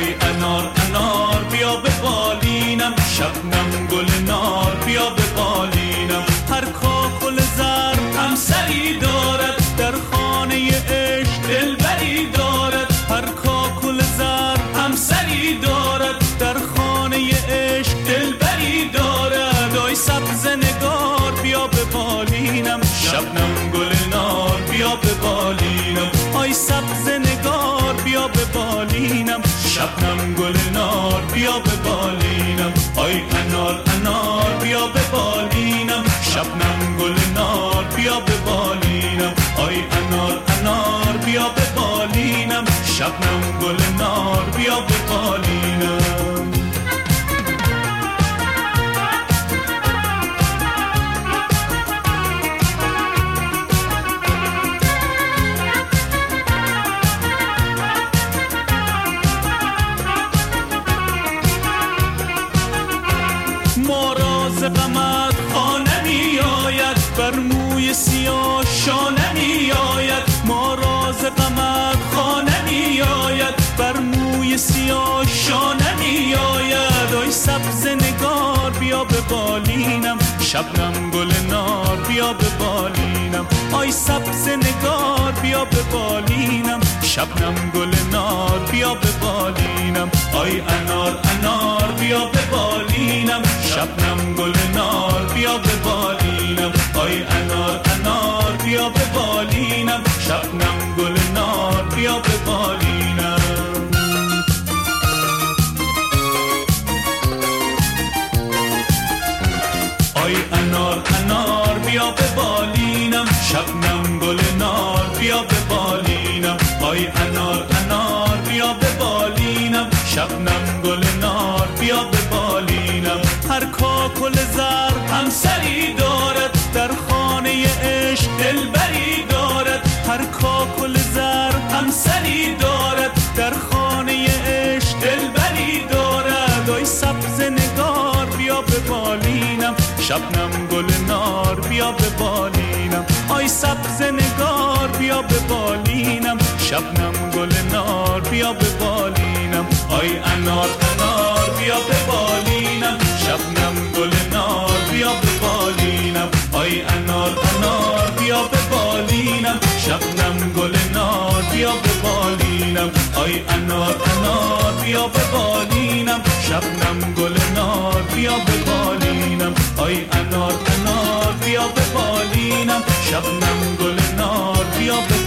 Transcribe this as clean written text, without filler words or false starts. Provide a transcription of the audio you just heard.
آی انار انار بیا به بالینم، شبنم گل نار بیا به بالینم. هر کاکل زر همسری دارد، در خانه عشق دلبری دارد. هر کاکل زر همسری دارد، در خانه عشق دلبری دارد. آی سبز نگار بیا به بالینم، شبنم گل نار بیا به بالینم. آی سبز نگار بیا به بالینم، شبنم گل نار بیا به بالینم. آی انار انار بیا به بالینم، شبنم گل نار بیا به بالینم. آی انار انار بیا به بالینم، شبنم گل نار بیا به بالینم. ما راز غمت خانه می آید، بر موی سیاه شانه می آید. ما راز غمت خانه می آید، بر موی سیاه شانه می آید. آی سبز نگار بیا به بالینم، شبنم گل نار بیا به بالینم. آی سبز نگار بیا به بالینم، شبنم گل نار بیا به بالینم. آی انار انار بیا به بالینم، شبنم گل نار بیا به بالینم. آی انار انار بیا به بالینم، شبنم گل نار بیا به بالینم. آی انار انار بیا به بالینم، شبنم گل نار بیا به بالینم. آی انار انار بیا به بالینم، شبنم گل نار بیا به بالینم. هر کاکل زر همسری دارد، در خانه عشق دلبری دارد. هر کاکل زر همسری دارد، در خانه عشق دلبری دارد. آی سبز نگار بیا به بالینم، شبنم گل نار بیا به بالینم. آی سبز نگار بیا به بالینم، شبنم گل نار بیا به بالینم. آی انار انار بیا به بالینم، شبنم گل نار بیا به بالینم. آی انار انار بیا به بالینم، شبنم گل نار بیا به بالینم. آی انار انار بیا به بالینم، شبنم گل نار بیا به بالینم. آی انار انار بیا به بالینم، شبنم گل نار بیا به